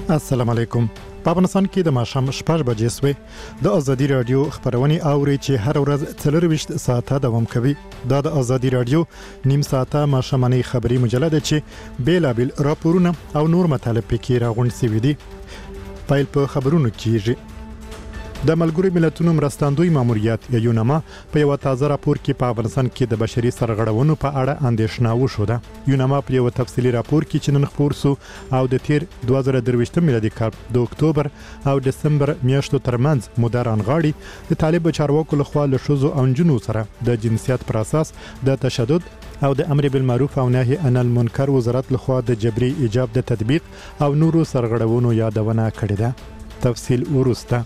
السلام علیکم. په افغانستان کې د ماښام 6 بجې سوې د ازادي رادیو خبرونه اوري چې هر ورځ 24 ساعته دوام کوي. دا د ازادي رادیو نیم ساعته ماښامنۍ خبري مجله ده چې بیلابل راپورونه او نور مطالب پکې راغونډ شوي دي. پایل په خبرونو کېږي. د ملګرو ملتونو مرستندوی ماموریت یا یونما په یو تازه راپور کې په افغانستان کې د بشري سرغړونو په اړه اندېښنه وښوده. یونما په یو تفصیلي راپور کې چې نن خپور سو او د تیر 2023 میلادي کال د اکتوبر او دسمبر میاشتو ترمنځ موده رانغاړي د طالب چارواکو لخوا له ښځو او نجونو سره د جنسیت پر اساس د تشدد او د امر بالمعروف او نهي عن المنکر وزارت لخوا د جبري ایجاب د تطبیق او نورو سرغړونو یادونه کړې ده. تفصیل ورسته.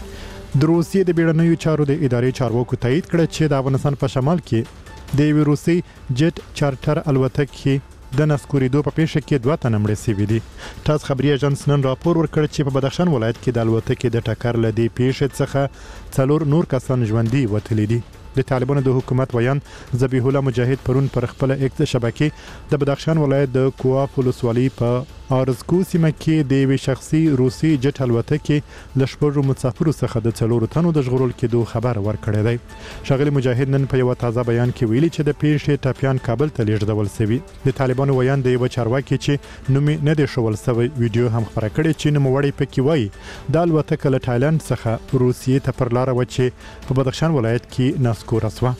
د روسیې د بیړنیو چارو د ادارې چارواکو تایید کړ چې د افغانستان په شمال کې د یو روسي جټ چارټر الوتکې د نسکوریدو په پیښه کې 2 تنه مړه شوي دي. تاس خبري ایجنس نن راپور ورکړ چې په بدخشان ولایت کې د الوتکې د ټکر لدی پیښه څخه 4 نور کسان ژوندۍ وتلي دي. د طالبانو د حکومت ویان ذبیح الله مجاهد پرون پر خپل ایکس شبکې د بدخشان ولایت د کوآف ولسوالۍ په ارزکو سیمه کې د یو شخصي روسي جټ الوتکې له شپږو مسافرو څخه د 4 تنو د ژغورل کېدو خبر ورکړی دی. شاغلي مجاهد نن په یو تازه بیان کې ویلي چې د پیښې ټاپیان کابل ته لیږدول شوی. د طالبانو ویان د یو چارواکي چې نومي نه دی شول سوی ویډیو هم خبره کړې چې نوموړی پکې وایي د الوتکه له تایلند څخه روسیې ته پر لار و چې په بدخشان ولایت کې نسکور اسوه.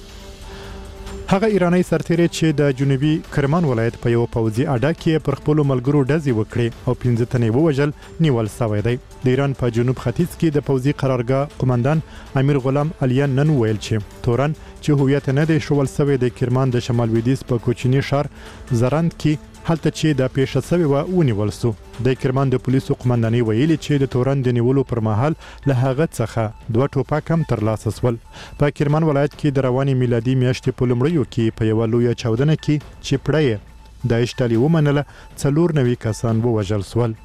هغه ایرانی سرتیری چې د جنوبي کرمان ولایت په یو پوځي اډه کې پر خپل ملګرو ډزې وکړې او 15 تنه ووژل نیول شوی دی. د ایران په جنوب ختیځ کې د پوځي قرارګاه قومندان امیر غلام علیان نن ویل چې تورن چې هویت نه دی شول شوی د کرمان د شمال لویدیځ په کوچني شهر زرند کې هلته چې د پیښه شوی و ونیول سو. د کرمان د پولیسو قومنداني ویلي چې د تورن د نیولو پر مهال له هغه څخه 2 ټوپک هم ترلاسه شول. په کرمان ولایت کې د رواني میلادي میاشتې په لومړیو کې په یو لوی چاودنه کې چې پړې د اشتالي ومنله 4 کسان ووژل شول.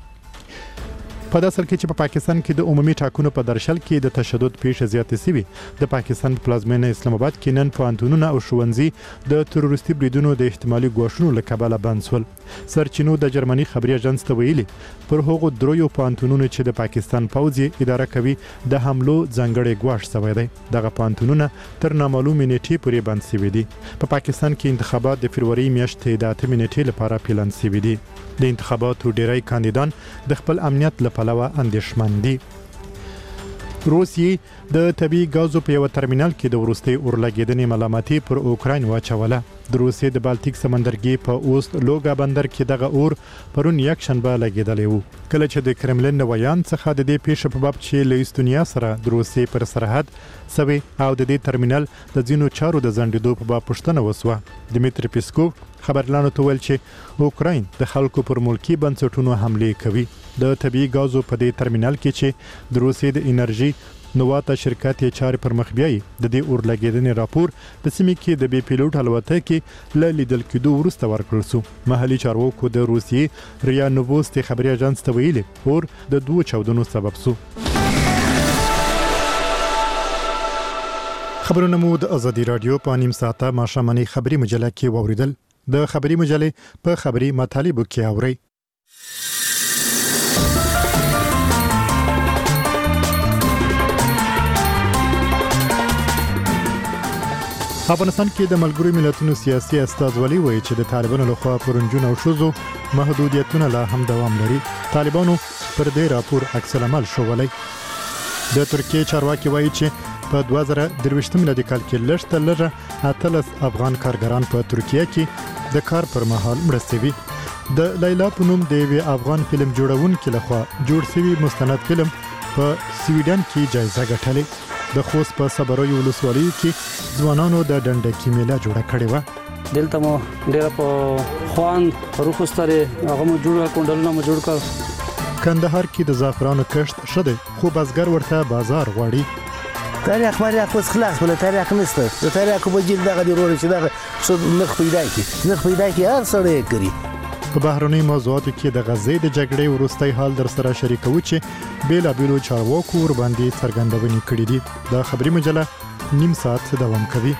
په داسل کې چې په پاکستان کې د عمومي ټاکنو په درشل کې د تشدد پیښه زیاتې شوې. د پاکستان پلازمینه اسلام آباد کې نن پوهنتونونه او ښوونځي د تروریستي بریدونو د احتمالي ګواښونو له کبله بند شول. سرچینو د جرمني خبري اژانس ته ویلي پر هغو دریو پوهنتونونو چې د پاکستان پوځ اداره کوي د حملو ځانګړی ګواښ شوی دی. دغه پوهنتونونه تر نامعلومې نیټې پورې بند شوي دي. په پاکستان کې انتخابات د فروری میاشتې د 8 نیټې لپاره پلان شوي دي. د انتخاباتو ډیری کاندیدان د خپل امنیت لپاره اندېښمن دي. روسیې د طبي غازو په یو ترمینل کې د ورستي اورلګیدنې ملامتي پر اوکراین واچوله. د روسیې د بالټیک سمندرګي په اوست لوګا بندر کې دغه اور پرون یک شنبه لګیدلی وو. کله چې د کرملین ویان څخه د دې پیښې په باب چې له استونیا سره د روسیې پر سرحد سوي او د دې ترمینل د ځینو چارو د ځنډېدو په باب پوښتنه وسوه. دمیتری پیسکوف خبرلانو ته ویل چې اوکراین د خلکو پر ملکی بنسټونو حمله کوي. د طبي غازو په دې ترمینل کې چې د روسیې د انرژي نواتا شرکت یې چارې پر مخ بیاي د دې اورلګیدنې راپور په سیمه کې د بي پیلوټ الوتکې له لیدل کېدو وروسته ورکړل شو. محلي چارواکو د روسیې ریا نووست خبري اژانس ته ویلي اور د 2 چاودنو سبب شو. خبرونه مو د ازادي رادیو په نیم ساعته ماښامنۍ خبري مجله کې ووریدل. د خبري مجلې په خبري مطالبو کې اوري. افغانستان کې د ملګرو ملتونو سیاسي استازولي وایي چې د طالبانو لخوا پرونجون او شوزو محدودیتونه لا هم دوام لري. طالبانو پر دې راپور عکس العمل شوولای. د ترکیه چارواکي وایي چې په 2023 میلادي کال کې لږ تر لږه 18 افغان کارګران په ترکیه کې د کار پر مهال مړه شوي. د لیلا په نوم د یو افغان فلم جوړونکي لخوا جوړ شوی مستند فلم په سویډن کې جایزه ګټلې. د خوست په صبروي ولسوالۍ کې ځوانانو د ډنډکی میله جوړه کړې و. دلته مو ډېر په خوان روخستره هغه مو جوړ کړل نو جوړ کړ. کندهار کې د زعفرانو کښت شته خو بازګر ورته بازار غواړي. تاریخ باندې خلاص بل تاریخ نشته. د تاریخ په جیل دغه ضروري چې دغه څه نخ پیدا کی هر سړی کوي. په بهرنۍ موضوعاتو کې د غزې د جګړې وروستۍ حال در سره شریکو چې بیلابیلو چارواکو ور باندې څرګندونې کړې دي. دا خبري مجله نیم ساعت دوام کوي.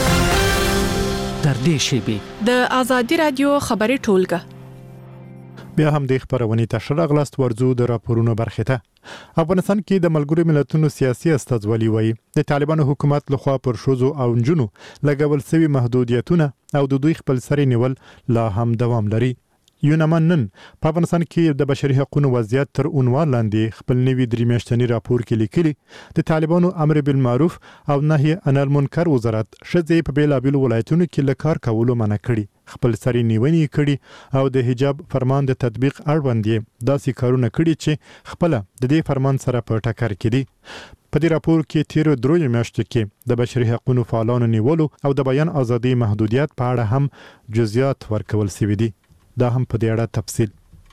در دې شیبې د ازادي رادیو خبري ټولګه بیا هم د خبرونې تشر اغلاست ورزو د راپورونو برخه ته افغانستان کې د ملګرو ملتونو سیاسي استازولي وایي د طالبانو حکومت لخوا پر شوزو او جنونو لګول شوی محدودیتونه او د دوی خپل سری نیول لا هم دوام لري. یونامان نن په افغانستان کې د بشري حقوقو وضعیت تر عنوان لاندې خپل نوي درېمیاشتنی راپور کې لیکلي د طالبانو امر بالمعروف او نهي عن المنکر وزارت ښځې په بیلابیلو ولایتونو کې له کار کولو منع کړي، خپل سری نیونې کړي او د حجاب فرمان د تطبیق اړوند داسې کارونه کړي چې خپل د دې فرمان سره په ټکر کې دي. په دې راپور کې تیر درې میاشتې کې د بشري حقوقو فعالانو نیولو او د بیان ازادي محدودیت په اړه هم جزئیات ورکول شوي دي. دا هم په دې اړه تفصیل.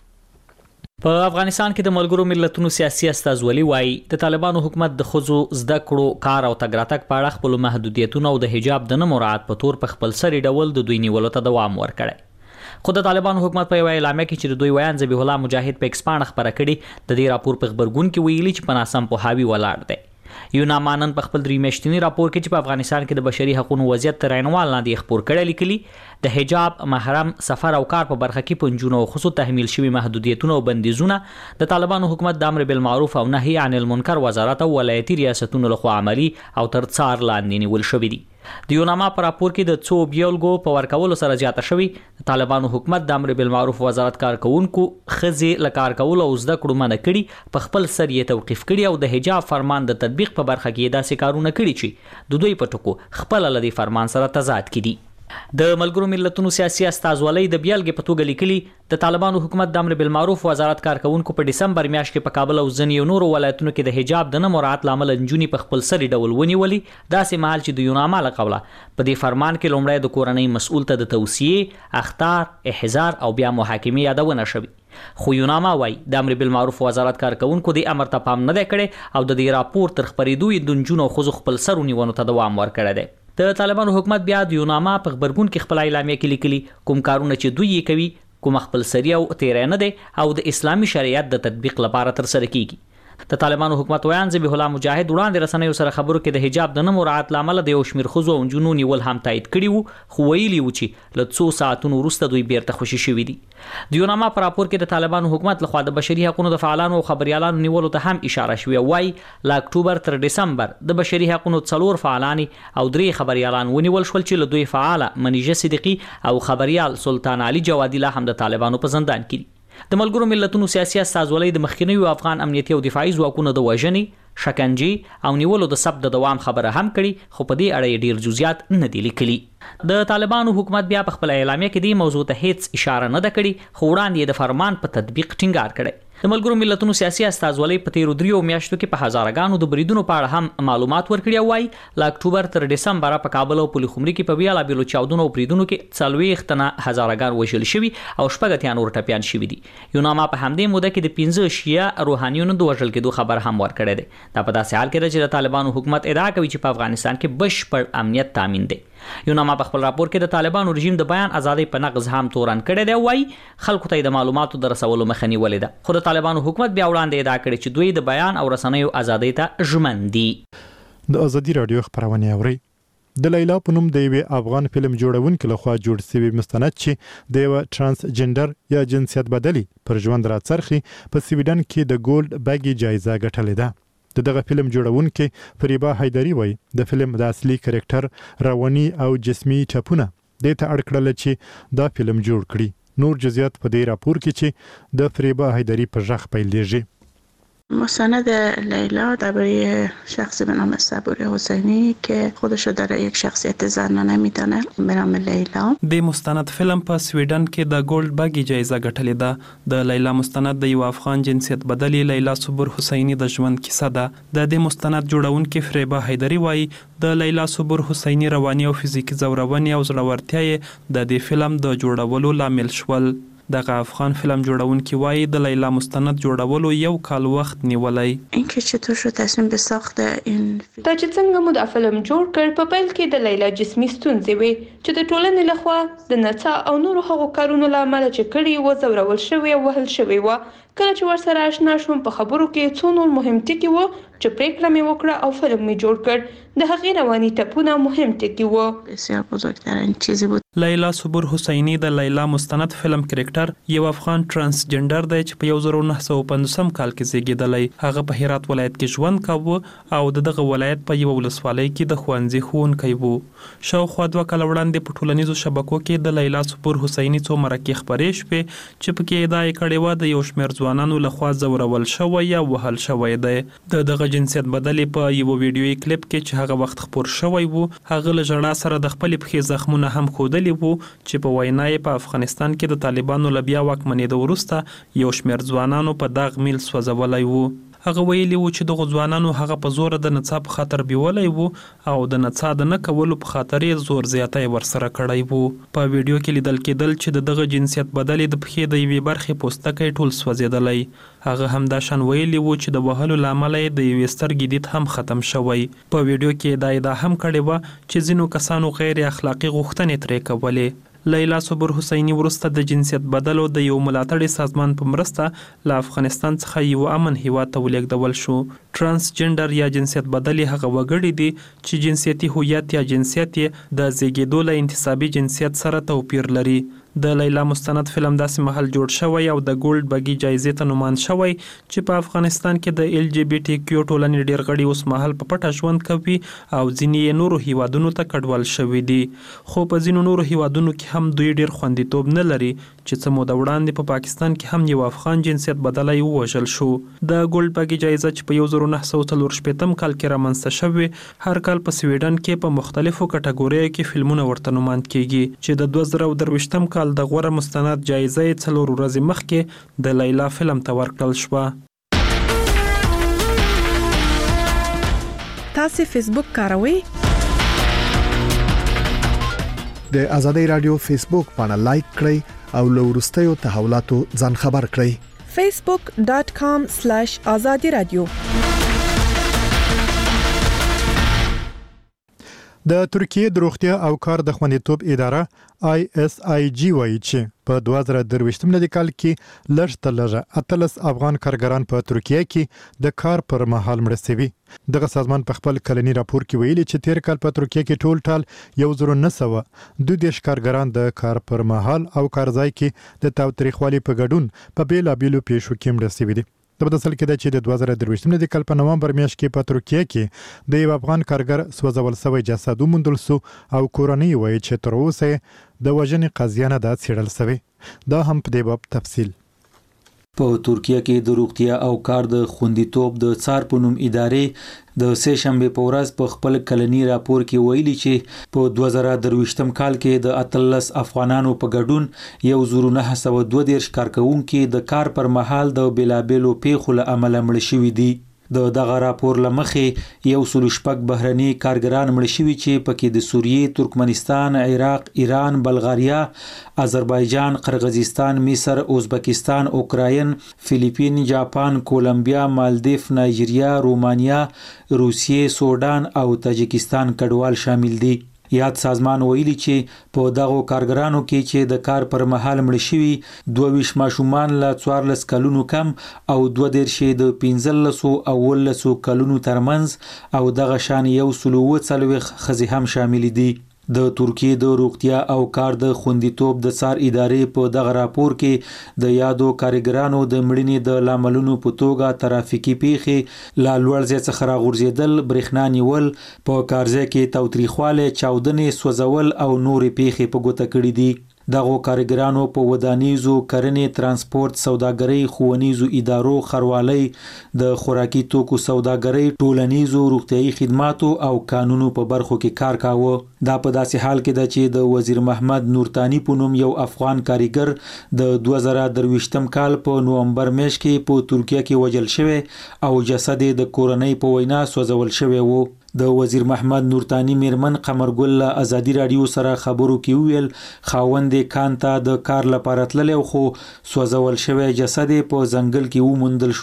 په افغانستان کې د ملګرو ملتونو سیاسي استازولي وایي د طالبانو حکومت د ښځو زده کړو کار او تګ راتګ په اړه خپل محدودیتونه او د حجاب د نه مراعات په تور په خپل سری ډول د دوی نیولو ته دوام ورکړي. خو د طالبانو حکومت په یو اعلامیه کې چې د دوی ویان ذبیح الله مجاهد په ایکسپانډ خبره کړي د دې راپور په خبرګون کې ویلي چې په ناسم پوهاوي ولاړ دی. یونامانن په خپل درېمیاشتنی راپور کې چې په افغانستان کې د بشري حقوقو وضعیت تر عنوان لاندې خبر کړی لیکلي د حجاب، محرم، سفر او کار په برخه کې پنځونو او خصوص تحمیل شوی محدودیتونه او بندیزونه د طالبانو حکومت د امر بالمعروف او نهي عن المنکر وزارت او ولایتي ریاستونو لخوا عملی او تر څار لاندې نیول شوی دي. د یوناما پر راپور کې د څو بیلګو په ورکولو سره زیاته شوی د طالبانو حکومت د امر بالمعروف وزارت کارکونکو خزي لکار کول او زده کړو منع کړي، په خپل سر یې توقیف کړي او د حجاب فرمان د تطبیق په برخه کې داسې کارونه کړي چې د دوی په ټکو خپل لدی فرمان سره تضاد کړي. د ملګرو ملتونو سیاسي استازولۍ د بیلګې په توګه لیکلي د طالبانو حکومت د امر بالمعروف وزارت کارکونکو په دسمبر میاشت کې په کابل او ځینې نورو ولایتونو کې د حجاب د نه مراعات لامل نجونې په خپل سری ډول ونیولې، داسې مهال چې د یوناما له قوله په دې فرمان کې لومړی د کورنۍ مسؤل ته د توصیې، اخطار، احضار او بیا محاکمې یادونه شوې. خو یوناما وایي د امر بالمعروف وزارت کارکونکو د امر ته پام نه دی کړی او د دې راپور تر خبرېدو یې د نجونو او ښځو خپل سر ونیونو ته دوام ورکړی دی. د طالبانو حکومت بیا د یوناما په خبرګون کې خپل اعلامیه کې لیکلي کوم کارونه چې دوی یې کوي کوم خپل سری او تیرې نه دي او د اسلامي شریعت د تطبیق لپاره تر سره کیږي. د طالبانو حکومت ویان ذبیح الله مجاهد وړاندې رسنیو سره خبرو کې د حجاب د نه مراعات لامل د یو شمیر ښځو او نجونو نیول هم تایید کړي وو، خو ویلي و چې له څو ساعتونو وروسته دوی بیرته خوشي شوي دي. د یوناما په راپور کې د طالبانو حکومت لخوا د بشري حقوقو د فعالانو او خبريالانو نیولو ته هم اشاره شوې وای له اکتوبر تر دسمبر د بشري حقوقو 4 فعالان او 3 خبريالان ونیول شول چې له دوی فعال منیجه صدیقی او خبريال سلطان علي جوادي لا هم د طالبانو په زندان کې. د ملګرو ملتونو سیاسي استازولۍ د مخکینیو افغان امنیتي او دفاعي ځواکونو د وژنې، شکنجې او نیولو د ثبت د دوام خبره هم کړي، خو په دې اړه ډیر جزئیات نه دي لیکلي. د طالبانو حکومت بیا په خپل اعلامیه کې د موضوع ته هیڅ اشاره نه ده کړې، خو وړاندې د فرمان په تطبیق ټینګار کړي. د ملګرو ملتونو سیاسي استازولۍ په تیرو 3 میاشتو کې په هزارګانو د بریدونو په اړه هم معلومات ورکړي او وايي له اکتوبر تر دسمبر په کابل او پلخمري کې په بیاله بیلو چاودنو او بریدونو کې 40 تنه هزارګان وژل شوي او شپږ اتیا نور ټپيان شوي دي. یوناما په همدې موده کې د 15 شیعه روحانيونو د وژل کېدو خبر هم ورکړی دی. دا په داسې حال کې چې د طالبانو حکومت ادعا کوي چې په افغانستان کې بشپړ امنیت تامین دی. یوناما په خپل راپور کې د طالبانو رژیم د بیان ازادي په نقض هم تورن کړی دی، وایي خلکو ته د معلوماتو د رسولو مخه نیولې ده. خو د طالبانو حکومت بیا وړاندې ادعا کړې چې دوی د بیان او رسنیو ازادۍ ته ژمن دي. د ازادي رادیو خبرونه اوري. د لیلا په نوم د یو افغان فلم جوړونکو لخوا جوړ شوی مستند چې د یو ترانسجندر یا جنسیت بدلی پر ژوند راڅرخي په سویډن کې د ګولډ بیګي جایزه ګټلې ده. دغه فلم جوړونکي فریبا حیدری وایي د فلم د اصلي کریکټر رواني او جسمي ټپونه د ته اړکړل چې دا فلم جوړ کړي. نور جزئیات په دې راپور کې چې د فریبا حیدری په ژغ پیلېږي. مستند لیلا درباره شخصی به نام صبوری حسینی که خودش رو در یک شخصیت زنانه میدانه به نام لیلا. د مستند فلم په سویډن کې د ګولډ بیګي جایزه ګټلې ده. د لیلا مستند د یو افغان جنسیت بدلی لیلا صبور حسینی د ژوند کیسه ده. د دې مستند جوړونکي فریبا حیدری وایي د لیلا صبور حسینی رواني او فزیکی زورونی او زړورتیا د دې فلم د جوړولو لامل شول. دغه افغان فلم جوړونکي وایي د لیلا مستند جوړولو 1 کال وخت نیولای. اینکه چطور شد تصمیم به ساخت این دا چې څنګه مو د فلم جوړ کړ په پیل کې د لیلا جسمي ستونزې وي چې د ټولنې لخوا د نڅا او نورو هغو کارونو لامل چې کړي و زورول شوی او وهل شوی و کله چې ورسره آشنا شوم په خبرو کې څو نور مهم ټکي وو چې پریکړه مې وکړه او فلم مې جوړ کړ. د هغې رواني ټپونه مهم ټکي وو. بسیار بزرگترین چیزی بود. لیلا صبور حسینی د لیلا مستند فلم کرکټر یو افغان ترانسجنډر دی چې په 1950 کال کې زیږیدلی. هغه په هرات ولایت کې ژوند کاوه او دغه ولایت په یو ولسوالۍ کې د ښوونځي ښوونکی و. شاوخوا 2 کال وړاندې په ټولنیزو شبکو کې د لیلا صبور حسینی څو مرکې خبرې شوې چې پکې ادعا یې کړې وه د یو شمېر ځوانانو لخوا ځورول شوی یا وهل شوی دی. دغه جنسیت بدلې په یو ویډیویي کلیپ کې چې هغه وخت خپور شوی وو، هغه له ژړا سره د خپلې پښې زخمونه هم ښودلي وو چې په وینا یې په افغانستان کې د طالبانو له بیا واکمنېدو وروسته یو شمېر ځوانانو په داغ میل سوځولی وو. هغه ویلي وو چې دغه ځوانانو هغه په زور د نڅا په خاطر بیولی وو او د نڅا د نه کولو په خاطر یې زور زیاتی ورسره کړی وو. په ویډیو کې لیدل کېدل چې د دغه جنسیت بدلې د پښې د یوې برخې پوستکی ټول سوځېدلی. هغه هم دا شان ویلي وو چې د وهلو له امله یې د یوې سترګې دید هم ختم شوی. په ویډیو کې دا ادعا هم کړې وه چې ځینو کسانو غیر اخلاقي غوښتنې ترې کولې. لیلا صبور حسینی وروسته د جنسیت بدلو د یو ملاتړي سازمان په مرسته له افغانستان څخه یو امن هیواد ته ولېږدول شو. ترانسجنډر یا جنسیت بدلې هغه وګړي دي چې جنسیتي هویت یا جنسیت یې د زیږېدو له انتصابي جنسیت سره توپیر لري. د لیلا مستند فلم داسې مهال جوړ شوی او د ګولډ بګي جایزې ته نومان شوی چې په افغانستان کې د LGBT ټولنې ډېر غړي اوس مهال په پټه ژوند کوي او ځینې یې نورو هیوادونو ته کډوال شوي دي. خو په ځینو نورو هیوادونو کې هم دوی ډېر خوندیتوب نه لري چې څه موده وړاندې په پاکستان کې هم یو افغان جنسیت بدلی ووژل شو. د ګولډ بګي جایزه چې په 1944 کال کې رامنځته شوې هر کال په سویډن کې په مختلفو کټګوریو کې فلمونه ورته نومان کیږي چې د 2023 کال د غوره مستند جایزه یې 4 ورځې مخکې د لیلا فلم ته ورکړل شوه. تاسو فیسبوک کاروئ؟ د ازادۍ رادیو فیسبوک باندې لایک کړئ او له وروستیو تحولاتو ځان خبر کړئ. facebook.com/azadi radio. د ترکیه د روغتیا او کار د خوندیتوب اداره ISIG وایي چې په 2023 ملي کال کې لږ تر لږه 18 افغان کارګران په ترکیه کې د کار پر مهال مړه شوي. دغه سازمان په خپل کلنی راپور کې ویلي چې تیر کال په ترکیه کې ټول 1922 کارګران د کار پر مهال او کارځای کې د تاوتریخوالي په ګډون په بیلابیلو پیښو کې مړه شوي دي. د بدسل کې د چې د 2023 ملي کال په نومبر میاشت کې په ترکیه کې د یو افغان کارګر سوځول شوی جسد وموندل شو او کورنۍ وایي چې تر اوسه د وژنې قضیه نه ده څېړل شوې. دا هم په دې باب تفصیل. په ترکیه کې د روغتیا او کار د خوندیتوب د څار په نوم ادارې د سه شنبه په ورځ په خپل کلنی راپور کې ویلي چې په 2023 کال کې د 18 افغانانو په ګډون 1922 کارکونکو د کار پر مهال د بلابلو پیښو له امله مړ شوي دي. د دغه راپور لمخې 116 بهرني کارګران مړ شوي چې پکې د سوریې، ترکمنستان، عراق، ایران، بلغاریا، آذربایجان، قرغیزستان، مصر، ازبکستان، اوکراین، فلیپین، جاپان، کولمبیا، مالدیف، نایجیریا، رومانیا، روسیې، سودان او تاجکستان کډوال شامل دي. یاد سازمان ویلي چې په دغه کارګرانو کې چې د کار پر مهال مړ شوي 22 ماشومان له 14 کلونو کم او 22 د 15 او 19 کلونو ترمنځ او دغه شان 140 ښځې هم شامل دي. د ترکیه د روغتیا او کار د خوندیتوب د څار ادارې په دغه راپور کې د یادو کارګرانو د مړینې د لاملونو په توګه ترافیکي پیښې، لا لوړ ځای څخه راغورځېدل، برېښنا نیول، په کارځای کې تاوتریخوالی، چاودنې، سوځول او نورې پیښې په ګوته کړي دي. دغه کارګرانو په ودانیزو، کرنې، ترانسپورت، سوداګرۍ، ښوونیزو ادارو، خروالۍ، د خوراکي توکو سوداګرۍ، ټولنیزو روغتیايي خدماتو او قانونو په برخو کې کار کاوه. دا په داسې حال کې ده چې د وزیر محمد نورتانی په نوم یو افغان کارګر د 2023 کال په نومبر میاشت کې په ترکیه کې وژل شوی او جسد د کورنۍ په وینا سوځول شوی وو. د وزیر محمد نورتانی میرمن قمرګل له ازادي رادیو سره خبرو کې ویل خاوند کان ته د کار لپاره تللی خو سوځول شوی جسد په ځنګل کې وموندل شو.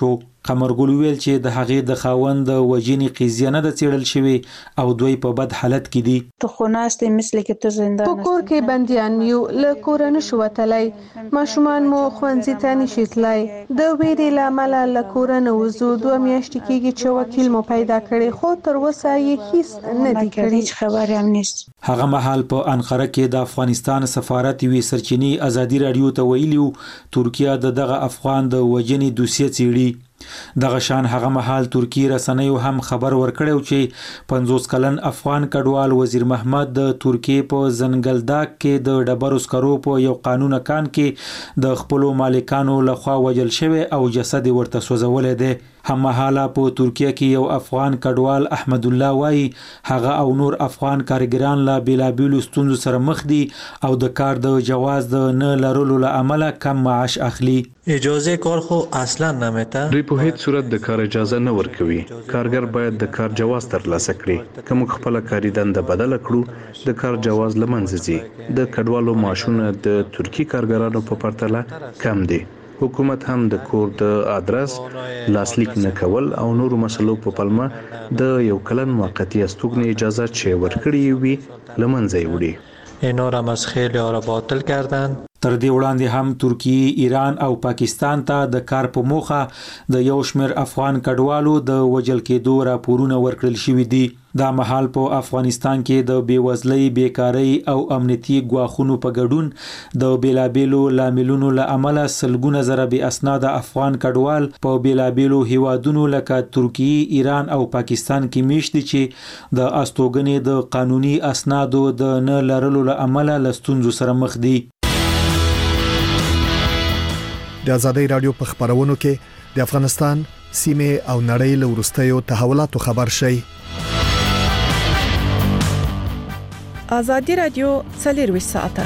قمرګل ویل چې د هغې د خاوند د وژنې قضیه نه ده څېړل شوې او دوی په بد حالت کې دي. تو خوناست مثل که تو زنده په کور کې بندیان یو له کور نه شو وتلی ماشومان مو ښوونځي ته نشي تللی د ویرې له امله له کور نه وځو 2 میاشتې کېږي چې وکیل مو پیدا کړی خو تر اوسه یې هیڅ نه دی کړی خبر هم نیست. هغه مهال په انقره کې د افغانستان سفارت یوې سرچینې ازادي رادیو ته ویلي ترکیه دغه افغان د وژنې دوسیه څېړي. دغه شان هغه مهال ترکی رسنیو هم خبر ورکړیو چې 50 کلن افغان کډوال وزیر محمد د ترکیه په زنګلداک کې د ډبرو سکرو په یو قانون کان کې د خپل مالکانو لخوا وژل شوی او جسد ورته سوځولې دی. هم مهاله په ترکیه کې یو افغان کډوال احمد الله وایي هغه او نور افغان کارګران لا بیلابیلو ستونزو سره مخ دي او د کار د جواز د نه لرلو له امله کم معاش اخلي. اجازه کار خو اصلا نمیته. دوی په هیڅ صورت د کار اجازه نه ورکوي. کارګر باید د کار جواز ترلاسه کړي. کوم خپل کاري دنده بدل کړو د کار جواز لمنځه ځي. د کډوالو معاشونه د ترکی کارګرانو په پرتله کم دي. حکومت هم د کور د ادرس لاسلیک نه کول او نورو مسلو په پلمه د یو کلن موقتی استوګنې اجازه چې ورکړي وي لمنځه وړي. اینا را از خیلی ها را باطل کردند. تر دې وړاندې هم ترکیه، ایران او پاکستان ته د کار په موخه د یو شمېر افغان کډوالو د وژل کېدو راپورونه ورکړل شوي دي. دا مهال په افغانستان کې د بیوزلۍ، بیکارۍ او امنیتي ګواښونو په ګډون د بیلابیلو لاملونو له امله سلګونه زره بې اسناده افغان کډوال په بیلابیلو هیوادونو لکه ترکیه، ایران او پاکستان کې میشت دي چې د استوګنې د قانوني اسنادو د نه لرلو له امله له ستونزو سره مخ دي. د ازادۍ رادیو په خبرونو کې د افغانستان سیمه او نړۍ له وروستیو تحولاتو خبر شي. ازادي رادیو 24 ساعته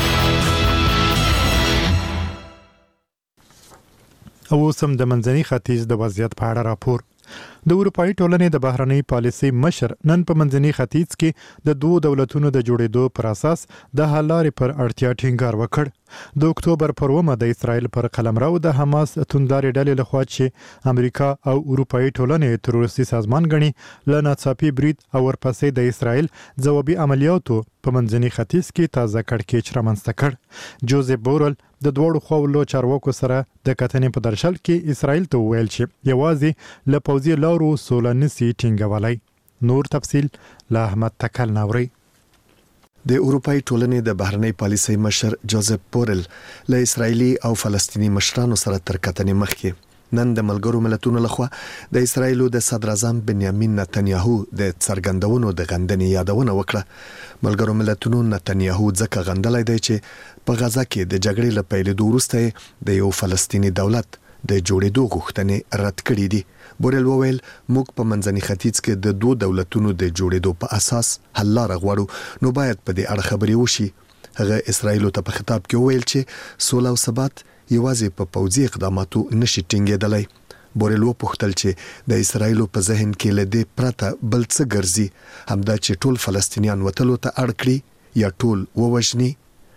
او سم د منځني ختیځ د وضعیت په اړه راپور. د اروپאי ټولنې د بهرنۍ پالیسي مشر نن په منځني ختیځ کې د دوه دولتونو د جوړېدو پر اساس د حل لارې پر اړتیا ټینګار وکړ. د اکتوبر پر 1 د اسرائیل پر قلمرو د حماس تونداري ډلې لخوا چې امریکا او اروپאי ټولنې تروریستي سازمان غني لناڅاپي برید او ورپسې د اسرائیل ځوابي عملیاتو په منځني ختیځ کې تازه کړکېچ رامنځته کړ. جوزف بورل د دوړو خواولو چارواکو سره د کتنې په درشل کې اسرائیل ته ویل چې یوازې له پوځي لارو سولنسي ټینګولای. نور تفصیل له احمد تکل نوري. د اروپאי ټولنې د بهرنۍ پالیسۍ مشر جوزف بورل له اسرایلی او فلسطینی مشرانو سره تر کتنې مخکې نن د ملګرو ملتونو لخوا د اسرایلو د صدر اعظم بنیامین نتنیاهو د څرګندونو د غندنې یادونه وکړه. ملګرو ملتونو نتنیاهو ځکه غندلای دی چې په غزا کې د جګړې له پیلېدو وروسته د یو فلسطینی دولت د جوړېدو غوښتنې رد کړې دي. بورل وویل موږ په منځني ختیځ کې د دوه دولتونو د جوړېدو په اساس حل لاره غواړو نو باید په دې اړه خبرې وشي. هغه اسرایل ته په خطاب کې وویل چې سوله او ثبات یوازې په پوځي اقداماتو نشي ټینګېدلی. بورل وپوښتل چې د اسرایل په ذهن کې لدې پرته بل څه ګرځي، همدا چې ټول فلسطینیان وتلو ته اړ کړي یا ټول ووژني.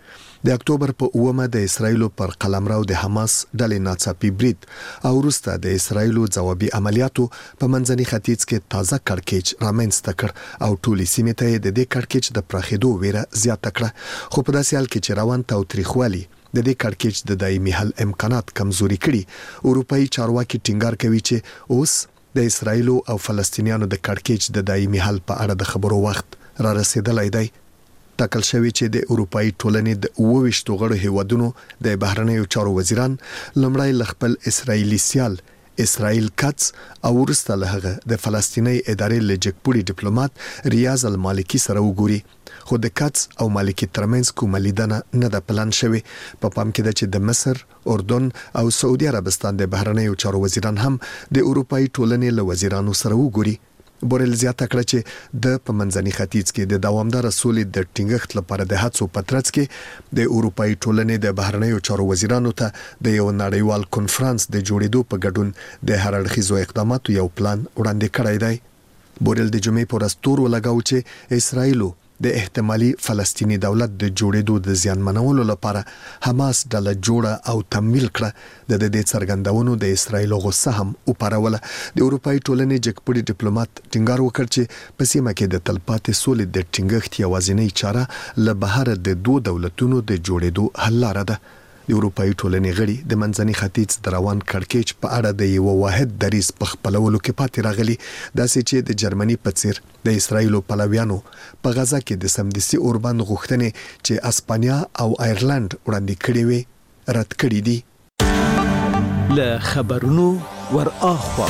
د اکتوبر په 9 د اسرایل پر قلمرو د حماس ډلې ناڅاپي برید او وروسته د اسرایل ځوابي عملیاتو په منځني ختیځ کې تازه کړکېچ رامنځته کړ او ټولې سیمې ته د دې کړکېچ د پراخېدو ویره زیاته کړه. خو په داسې حال کې چې روان تاوتریخوالي د دې کړکېچ د دایمي حل امکانات کمزوري کړي، اروپאי چارواکي ټینګار کوي چې اوس د اسرایل او فلسطینیانو د کړکېچ د دایمي حل په اړه د خبرو وخت را رسیدلی دی. ټاکل شوی چې د اروپאי ټولنې د 28 غړو هیوادونو د بهرنیو چارو وزیران لمړی لخپل اسرایلی سیال اسرائیل کاتس او ورسته له هغه د فلسطیني ادارې لجکپوري ډیپلوماټ ریاض المالکی سره وګوري. خو د کاتس او مالکی ترمنځ کومه لیدنه نه ده پلان شوی. په پام کې ده چې د مصر، اردن او سعودي عربستان د بهرنیو چارو وزیران هم د اروپאי ټولنې له وزیرانو سره وګوري. بورل زیاته کړه چې د په منځني ختیځ کې د دوامدار سولې د ټینګښت لپاره د هڅو په ترڅ کې د اروپאי ټولنې د بهرنیو چارو وزیرانو ته د یو نړیوال کنفرانس د جوړېدو په ګډون د هر اړخیزو اقداماتو یو پلان وړاندې کړی دی. بورل د جمعې پر ورځ تور ولګاو چې اسرایل د احتمالي فلسطینی دولت د جوړېدو د زیانمنولو لپاره حماس ډله جوړه او تمویل کړه د دې څرګندونو د اسرایل غوسه هم وپاروله. د اروپאי ټولنې جګپړي ډیپلوماټ ټینګار وکړ چې په سیمه کې د تلپاتې سولې د ټینګښت یوازینۍ چاره له بهر د دوه دولتونو د جوړېدو حل لاره ده. د اروپאי ټولنې غړي د منځني ختیځ د روان کړکېچ په اړه د یو واحد دریځ په خپلولو کې پاتې راغلي، داسې چې د جرمني په څیر د اسرایل پلویانو په غزا کې د سمدستي اوربند غوښتنې چې اسپانیا او آیرلند وړاندې کړې وي رد کړې دي. له خبرونو ور اخوا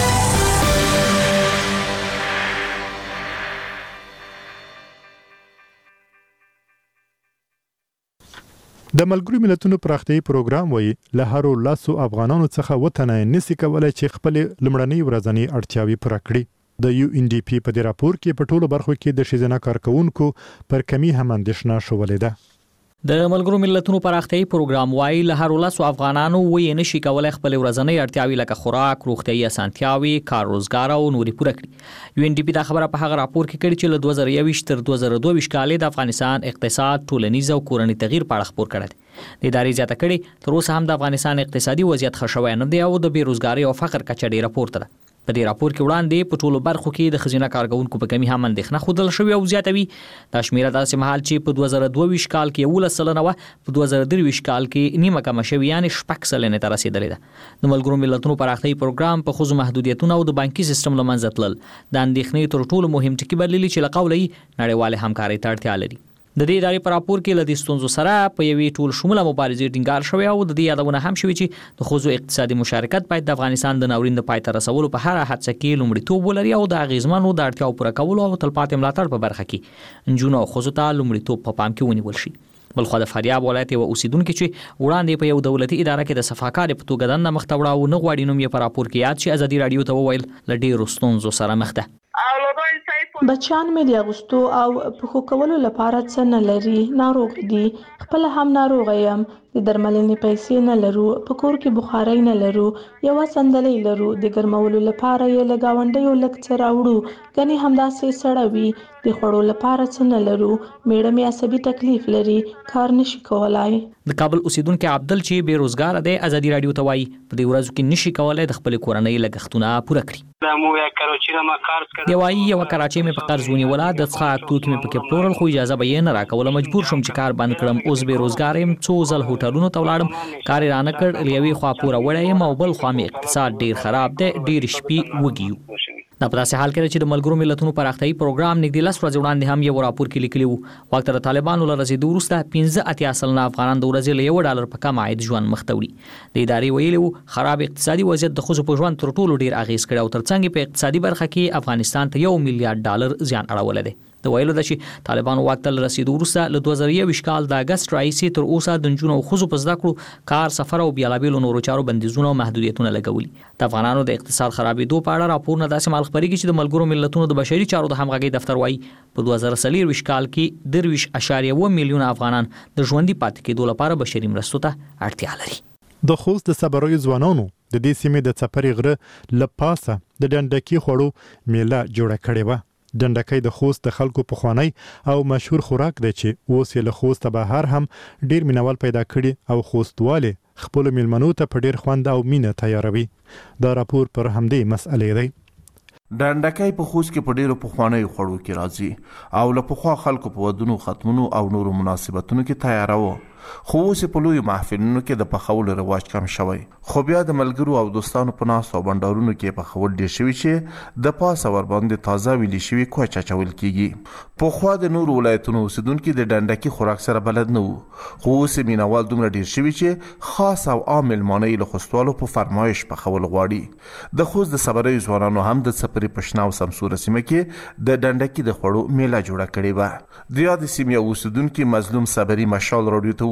د ملګرو ملتونو پراختیايي پروګرام وایي له هرو لاسو افغانانو څخه وطن نسی کولای چې خپل لمړنۍ ورځنی اړتیاوي پوره کړي. د UNDP په دې راپور کې په ټولو برخو کې د ښځینه کارکونکو پر کمی هم اندېښنه شولې ده. د ملګرو ملتونو پراختیايي پروګرام وایي له هرو لاسو افغانانو وایي نشي کولای خپل ورځنی اړتیاوي لکه خوراک، روغتیايي اسانتیاوي، کار روزګار او نوري پوره کړي. UNDP دا خبره په هغه راپور کې کړې چې له 2021 تر 2022 کال د افغانستان اقتصاد، ټولنیز او کورنی تغییر په اړه خبر کړی. د ادارې زیاته کړي تر اوسه هم د افغانستان اقتصادي وضعیت ښه شوی نه دی او د بیروزګاری او فقر کچه ډیره پورته ده. په دې راپور کې وړاندې په ټولو برخو کې د ښځینه کارکونکو په کمی هم اندېښنه ښودل شوې او زیاتوي. دا شمیره داسې مهال چې په 2022 کال کې 11% وه، په 2023 کال کې نیمه کمه شوې، یعنې 6% ته رسېدلې ده. د ملګرو ملتونو پراختیايي پروګرام په ښځو محدودیتونه او د بانکي سیستم له منځه تلل د اندېښنې تر ټولو مهم ټکي بللي چې له قوله یې نړیوالې همکارۍ ته اړتیا لري. د دې ادارې په راپور کې له دې ستونزو سره په یوې ټول شموله مبارزې ټینګار شوی او د دې یادونه هم شوې چې د ښځو اقتصادي مشارکت باید د افغانستان د ناورین د پای ته رسولو په هر هڅه کې لومړیتوب ولري او د اغیزمنو د اړتیاو پوره کولو او تلپاتې ملاتړ په برخه کې نجونو او ښځو ته لومړیتوب په پام کې ونیول شي. بلخو د فاریاب ولایت یو اوسیدونکو چې وړاندې په یو دولتي اداره کې د صفاکار په توګه دنده مخ ته وړه او نه غواړي نوم یې په راپور کې یاد شي، ازادي رادیو ته وویل له ډېرو ستونزو سره مخ ده. بچیان مې د اغوستو او پښو کولو لپاره څه نه لري، ناروغ دي، خپل هم ناروغ یم، د درملنې پیسې نه لرو، په کور کې بخارۍ نه لرو، یوه صندلۍ لرو، د ګرمولو لپاره یې له ګاونډیو لږ څه راوړو، ګنې همداسې سړه وي، د خوړو لپاره څه نه لرو، میړه مې عصبي تکلیف لري، کار نشي کولای. د کابل اوسیدونکو عبدل چې بیروزګار دی ازادي رادیو ته وایي په دې ورځو کې نشي کولای د خپل کورنۍ لګښتونه پوره کړي. دی وایي یوه کراچۍ مې په قرض ونیوله، د څښاک توکي مې پکې پلورل خو اجازه به یې نه راکوله، مجبور شوم چې کار بند کړم. اوس بیروزګار یم، څو ځل هوټلونو ته ولاړم، کار یې رانه کړ، له یوې خوا پوره وړی یم او بل خوا مې اقتصاد ډېر خراب دی، ډېرې شپې وږي یو. دا په داسې حال کې چې د ملګرو ملتونو پراختیايي پروګرام نږدې 10 ورځې وړاندې هم یو راپور کې لیکلی وو وخت د طالبانو له رسېدو وروسته 15 افغانان د ورځې له $1 په کم عاید ژوند مخ ته وړي. د ادارې ویلي وو خراب اقتصادي وضعیت د ښځو په ژوند تر ټولو ډېر اغیز کړی او ترڅنګ په اقتصادي برخه کې افغانستان ته $1 میلیارډ زیان اړولی دی. د ویلو ده چې طالبانو واک ته رسیدو وروسته له 2021 کال د اگست راهیسې تر اوسه د نجونو او ښځو په زده کړو، کار، سفر او بیلابیلو نورو چارو بندیزونه او محدودیتونه لګولي. د افغانانو د اقتصاد خرابېدو په اړه راپورونه داسې مهال خپرېږي چې د ملګرو ملتونو د بشري چارو د همغږۍ دفتر وایي په 2023 کال کې 23.1 میلیونه افغانان د ژوندي پاتې کېدو لپاره بشري مرستو ته اړتیا لري. د خوست د صبروي ځوانانو د دې سیمې د څپرې غره لپاسه د ډنډکی خوړو میله جوړه کړې وه. ډنډکی د خوست د خلکو پخوانی او مشهور خوراک دی چې اوس یې له خوسته بهر هم ډیر مینوال پیدا کړي او خوستواله خپل میلمنو ته په ډیر خوند او مینه تیاروي. دا راپور پر همدې مسئلې دی. ډنډکی په خوست کې په ډیرو پخوانی خوړو کې راځي او له پخوا خلکو په ودونو، ختمونو او نورو مناسبتونو کې تیاراوه. خو اوس په لوی محفلونو کې د پخولو رواج کم شوی، خو بیا د ملګرو او دوستانو په ناس او بندارونو کې پخول ډیر شوی چې د پاسه ور باندې تازه ویلي شوی کوچ چول کیږي. په خوا د نورو ولایتونو اوسیدونکو د ډنډکی خوراک سره بلد نه وو، خو اوس مینوال دومره ډیر شوی چې خاص او عام مېلمانه له خوستوالو په فرمایش پخول غواړي. د خوست د صبري ځوانانو هم د څپرې پښنا او سمسور سیمه کې د ډنډکی د خوړو میله جوړه کړې و. د یاد سیمه اوسیدونکو مظلوم صبري مشال رادیو ته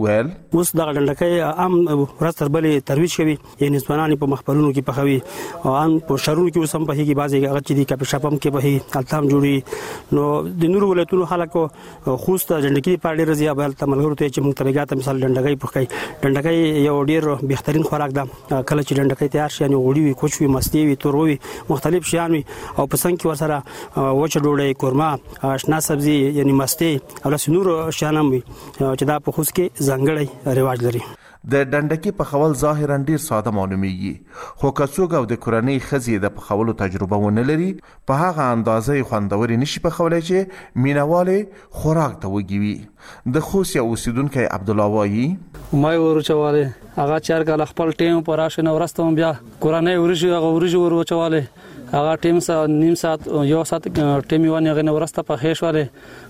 ویل اوس د ډنډکۍ عام ورځ تر بلې ترویج شوی یعنی ځوانان په مخبرونو کې پخوي او ان په شهرونو کې اوس هم په هیڅ بازي هغه چې د کاپي شاپم کې به التام جوړي نو د نور ولایتونو خلکو خوست ډنډکۍ په ډیر ځای به تملګرو ته چې موږ ترګاته مثال ډنډکۍ پخای ډنډکۍ یو ډیر بهترین خوراک ده کله چې ډنډکۍ تیار شي یعنی غوړي وي کوچ وي مستي وي تور وي مختلف شیان وي او په څنګه کې ورسره وچ ډوډۍ قورمه آشنا سبزي یعنی مستي او نور شیان هم وي چې دا په خوست کې ځانګړی رواج لري د ډنډکۍ پخول ظاهرا ډیر ساده معلومیږي خو که څوک او د کورنۍ ښځې د پخولو تجربه ونه لري په هغه اندازې خوندوري نشي پخولی چې مینهوالې خوراک ته وږي وي د خوست یو اوسیدونکی عبدالله وایي ما ورچواله هغه چار کال خپل ټیم پر راشه نو ورستم بیا کورنۍ ورجو هغه ورجو ورچواله هغه ټیم سره نیم ساعت یو ساعت ټیم یو نه غنه ورسته په خېشواله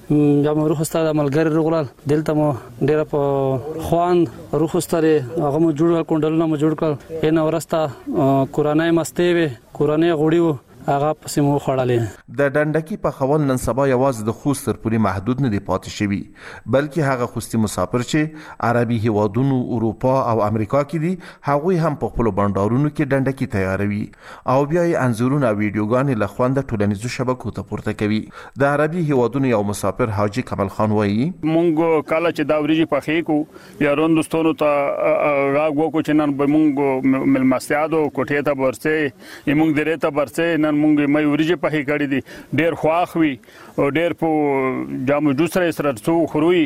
یا مې روح ستاره ملګری رغلل دلته مو ډیر په خوان روح ستاره هغه مو جوړ کړل نو جوړ کړ ان ورسته کورنۍ مسته وي کورنۍ غوړي وو هغه پسې مو خړلې د ډنډکۍ پخول نن سبا یوازې د خوست تر پورې محدود نه دی پاتې شوی بلکې هغه خوستي مسافر چې عربي هیوادونو اروپا او امریکا کې دي هغوی هم په خپل بندرونو کې ډنډکۍ تیاروي او بیا یې انځورونه او ویډیوګانې له خوند ټولنیزو شبکو ته پورته کوي د عربي هیوادونو یو مسافر حاجی کمال خان وایي مونږ کله چې دا وريجي پخې کو یا روندستونو ته راغ وکړو چې نن به مونږ ملمستیادو کوټې ته ورسې یمونږ درې ته ورسې مونږ مې وريجي پخې کړې دي ډېر خواخ وي او ډېر په جامو جوس سره څو خروي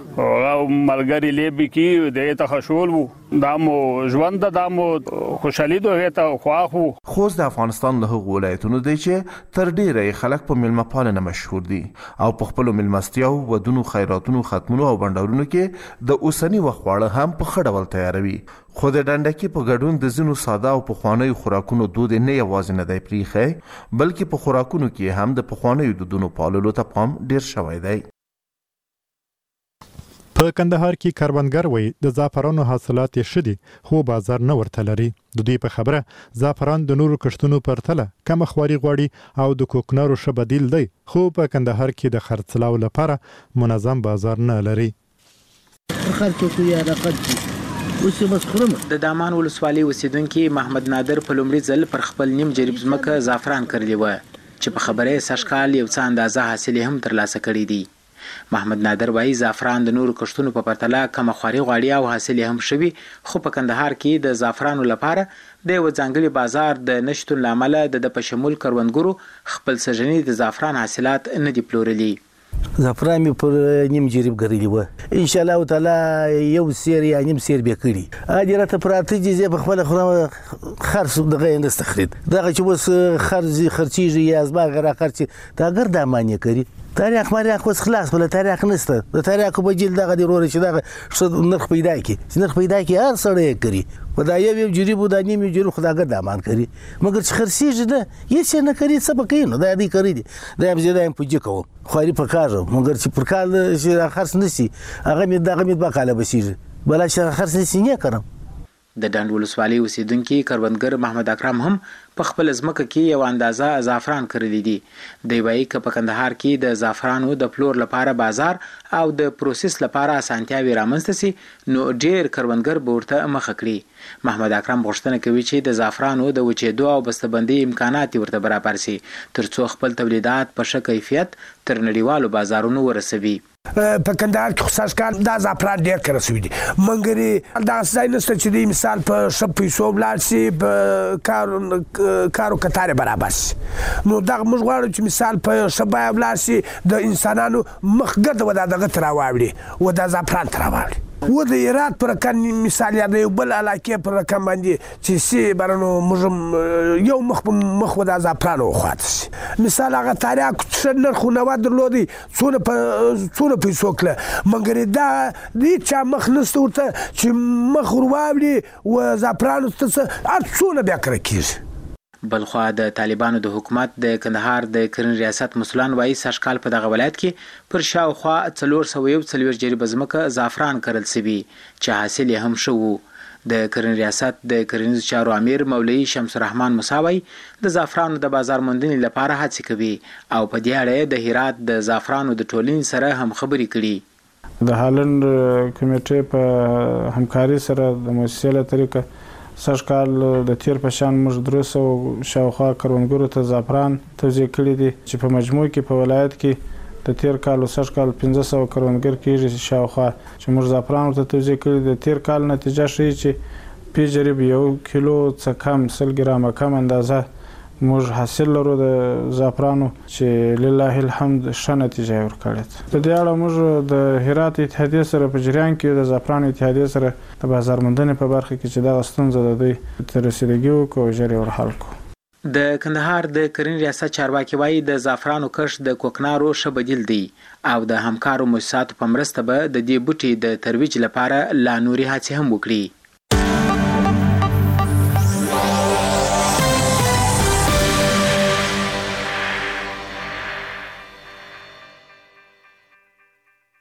او ملګری لیبي کې د ته خشول وو دامو ژوند دامو خوشالي دوه ته خواخ وو خوست د افغانستان له هغو ولایتونو دی چې تر ډیره خلک په میلمه پالنه مشهور دي او په خپل میلمستیاو ودونو خیراتونو ختمونو او بندرونو کې د اوسنی وخواړه هم په خړول تیاروي خو د ډنډکۍ په ګډون د ځینو ساده او پخوانیو خوراکونو دود نه یوازې نه دی پریښی بلکې په خوراکونو کې هم د پخوانیو دودونو پاللو ته پام ډیر شوی دی په کندهار کې کاروانګر وایي د زعفرانو حاصلات یې ښه دي خو بازار نه ورته لري د دوی په خبره زعفران د نورو کښتونو پرتله کم خواري غواړي او د کوکنارو ښه بدیل دی خو په کندهار کې د خرڅلاو لپاره منظم بازار نه لري د دامان ولسوالۍ اوسیدونکي محمد نادر په لومړي ځل پر خپل نیم جریب ځمکه زعفران کرلی و چې په خبره سږکال یو څه اندازه حاصل هم ترلاسه کړی دی محمد نادر وایي زعفران د نورو کښتونو په پرتله کم خواري غواړي او حاصل هم شوی خو په کندهار کې د زعفرانو لپاره د یو ځانګړي بازار د نشټون لامل د په شمول کروندګرو خپل سژنې د زعفران حاصلات نه دی پلورلي زعفران می پر نیم جریب غریلی و ان شاء الله تعالی یو سیر یا نیم سیر به کړی اجرته پراته دي په خپل خرڅ دغه نه استخرید دغه چې وس خرچیږي یا ازما غره خرچ دا ګر د معنی کوي تاریخ مریخ اوس خلاص بل تاریخ نشته د تاریخ په جیل دغه ضروري چې دغه نرخ پیدا کی هر سړی کوي ودا یو جریب د نیم جریب خداګر د امان کوي مګر چې خرڅیږي ده هیڅ نه کوي سبا کوي نو دا دې کوي دا هم زیاده هم پوجي کوم خوري په کار مګر چې پر کال چې خرڅ نشي هغه می دغه می بقاله بسیږي بل چې خرڅ نشي نه کوم د ډنډ ولسوالۍ اوسیدونکي کروندګر محمد اکرم هم په خپل ځمکه کې یو اندازه زعفران کرلی دي دی وایي چې په کندهار کې د زعفرانو د پلور لپاره بازار او د پروسس لپاره اسانتیاوي رامنځته سي نو ډیر کروندګر به ورته مخه کړي محمد اکرم غوښتنه کوي چې د زعفرانو د وچېدو او بسته‌بندۍ امکانات ورته برابر سي ترڅو خپل تولیدات په ښه کیفیت تر نړیوالو بازارونو ورسوي په کندهار کې خصوص کار دا زعفران ډیر کرسوي دي منګري دا ځای نشته چې د مثال په شپ پیسو بلار سي په کارو کتار برابر سي نو دا موږ غواړو چې مثال په شبای بلار سي د انسانانو مخګد ودا دغه تراوړي ودا زعفران تراوړي و د ایرات پر کان مثال یا د بل علاقه پر کان باندې چې سی برنو موږ یو مخ ودا زعفران وخات مثال هغه تاریخ څنګه خو نو درلودي څونه پیسو کله مګر دا دې چا مخ نست ورته چې مخ ورواړي و زعفران څه څونه بیا کړی بلخوا د طالبانو د حکومت د کندهار د کرن ریاست مسولان وایي سږکال په دغه ولایت کې پر شاوخوا 441 جریب ځمکه زعفران کرل سوي چې حاصل یې هم شو د کرن ریاست د کرنیزو چارو امیر مولوي شمس الرحمن مساوي د زعفرانو د بازار موندنې لپاره هڅې کوي او په دې اړه د هرات د زعفرانو د ټولنې سره هم خبرې کړي د هالند کمیټې په همکاري سره د موسسې له طریقه سږ کال د تیر په شان موږ 300 شاوخوا کروندګرو ته زعفران توزیع کړي دي چې په مجموع کې په ولایت کې د تیر کال او سږ کال 1500 کروندګر کېږي شاوخوا چې موږ زعفران ورته توزیع کړي د تیر کال نتیجه ښیي چې په جریب 1 کیلو څخه کم 100 ګرامه کم اندازه موږ حاصل لرو د زعفرانو چې لله الحمد ښه نتیجه ورکړې. په دې اړه موږ د هرات اتحادیې سره په جریان کې د زعفرانو اتحادیې سره د بازار موندنې په برخه کې چې دا ستونزه د دوی تر رسیدګي وکړو ژر ور حل کړو. د کندهار د کرنې ریاست چارواکي وایي د زعفرانو کښت د کوکنارو ښه بدیل دی او د همکارو مؤسساتو په مرسته به د دې بوټي د ترویج لپاره لا نوري هڅې هم وکړي.